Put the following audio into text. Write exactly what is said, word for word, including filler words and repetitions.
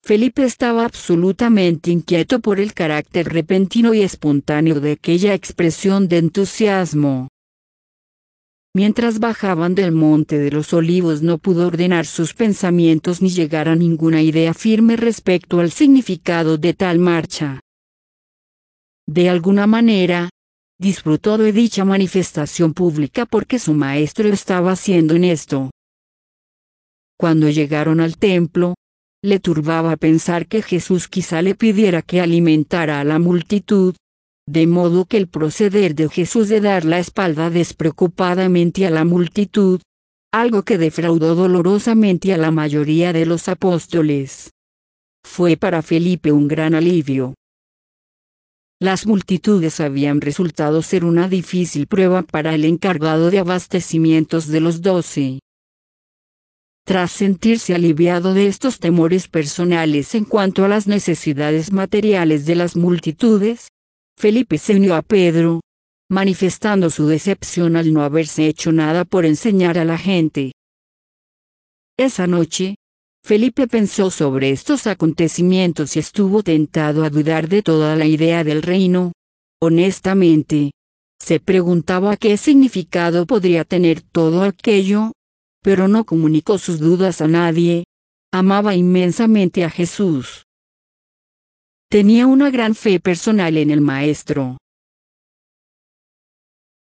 Felipe estaba absolutamente inquieto por el carácter repentino y espontáneo de aquella expresión de entusiasmo. Mientras bajaban del Monte de los Olivos no pudo ordenar sus pensamientos ni llegar a ninguna idea firme respecto al significado de tal marcha. De alguna manera, disfrutó de dicha manifestación pública porque su maestro estaba siendo honesto. Cuando llegaron al templo, le turbaba pensar que Jesús quizá le pidiera que alimentara a la multitud, de modo que el proceder de Jesús de dar la espalda despreocupadamente a la multitud, algo que defraudó dolorosamente a la mayoría de los apóstoles, fue para Felipe un gran alivio. Las multitudes habían resultado ser una difícil prueba para el encargado de abastecimientos de los doce. Tras sentirse aliviado de estos temores personales en cuanto a las necesidades materiales de las multitudes, Felipe se unió a Pedro, manifestando su decepción al no haberse hecho nada por enseñar a la gente. Esa noche, Felipe pensó sobre estos acontecimientos y estuvo tentado a dudar de toda la idea del reino. Honestamente, se preguntaba qué significado podría tener todo aquello, pero no comunicó sus dudas a nadie. Amaba inmensamente a Jesús. Tenía una gran fe personal en el Maestro.